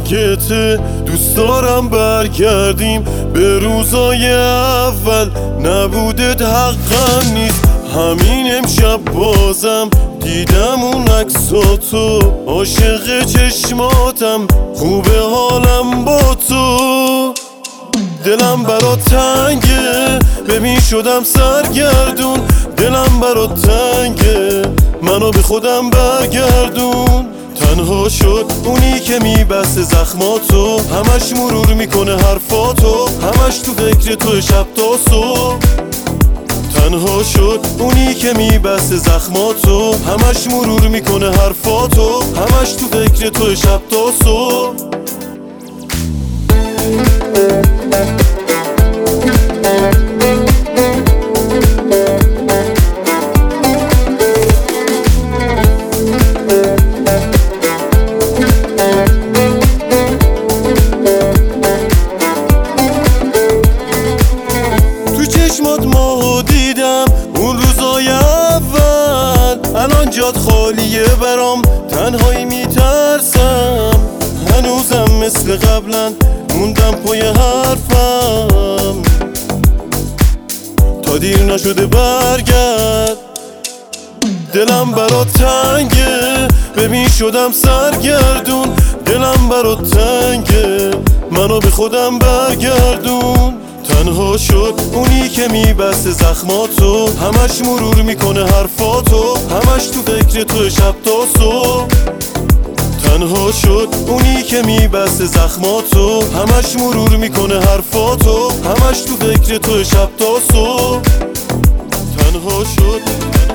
رنگته. دوست دارم برگردیم به روزای اول، نبودت حقم نیست. همین امشب بازم دیدم اون عکساتو، عاشق چشماتم، خوبه حالم با تو. دلم برات تنگه، ببین شدم سرگردون. دلم برات تنگه، منو به خودم برگردون. تنها شد اونی که میبسته زخماتو، همش مرور میکنه حرفاتو، همش تو فکر تو شب تا صبح. تنها شد اونی که میبسته زخماتو، همش مرور میکنه حرفاتو، همش تو فکر تو شب تا صبح. ماهو دیدم اون روزای اول، الان جات خالیه برام، تنهایی میترسم. هنوزم مثل قبلا موندم پای حرفم، تا دیر نشده برگرد. دلم برات تنگه، ببین شدم سرگردون. دلم برات تنگه، منو به خودم برگردون. تنها شد اونی که میبسته زخماتو، همش مرور میکنه حرفاتو، همش تو فکر تو شب تا صبح. تنها شد اونی که میبسته زخماتو، همش مرور میکنه حرفاتو، همش تو فکر تو شب تا صبح. تنها شد